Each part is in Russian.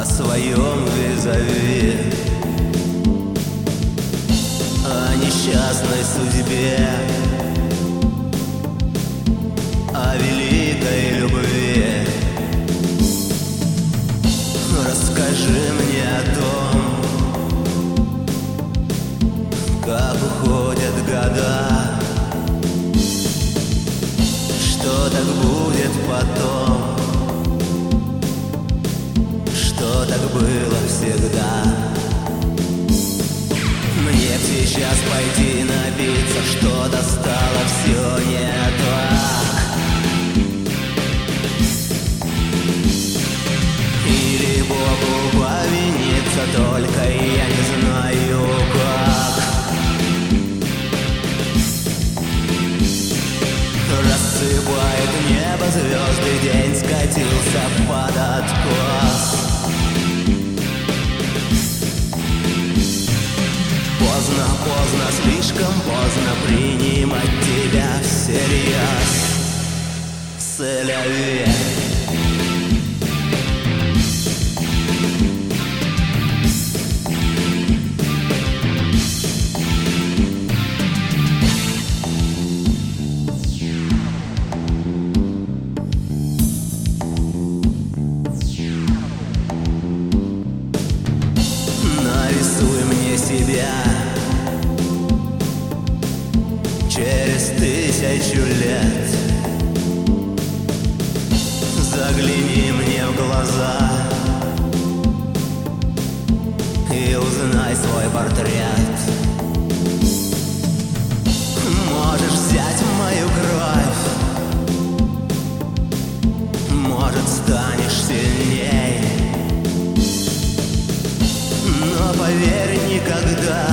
о своем визави, о несчастной судьбе, о великой любви. Расскажи мне о том, как уходят года, что так будет потом, что так было всегда. Мне сейчас пойти напиться, что-то стало все не так. Или Богу повиниться, только я не знаю как. Рассыпает небо звезды, день скатился под откос. Поздно, поздно, слишком поздно принимать тебя всерьез. Селяви. Нарисуй мне себя через 1000 лет. Загляни мне в глаза и узнай свой портрет. Можешь взять мою кровь, может, станешь сильней, но поверь, никогда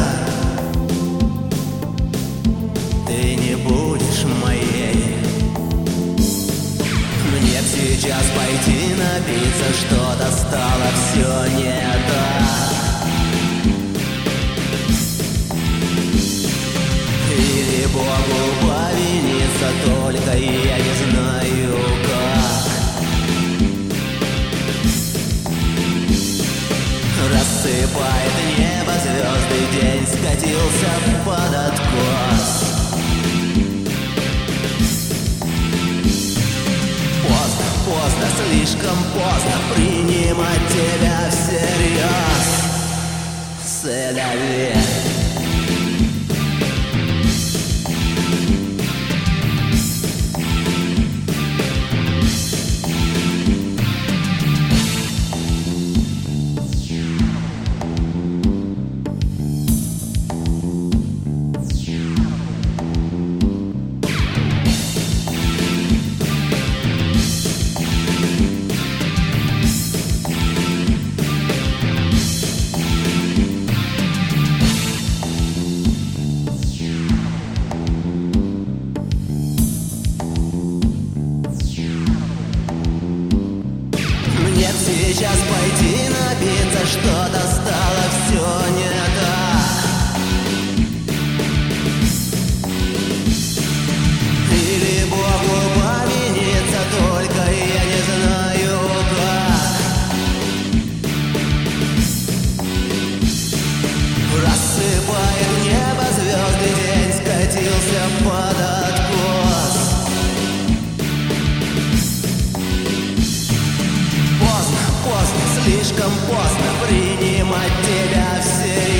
ты не будешь моей. Мне сейчас пойти напиться, что-то стало все не так. Или Богу повиниться, только я не знаю как. Рассыпает небо звезды, день скатился под откос. Поздно, поздно, слишком поздно принимать тебя всерьез. Селяви. Сейчас пойти напиться, что-то стало все не так. Или Богу повиниться, только я не знаю как. Рассыпает небо звезды, день скатился под откос. Поздно, слишком поздно принимать тебя всерьез.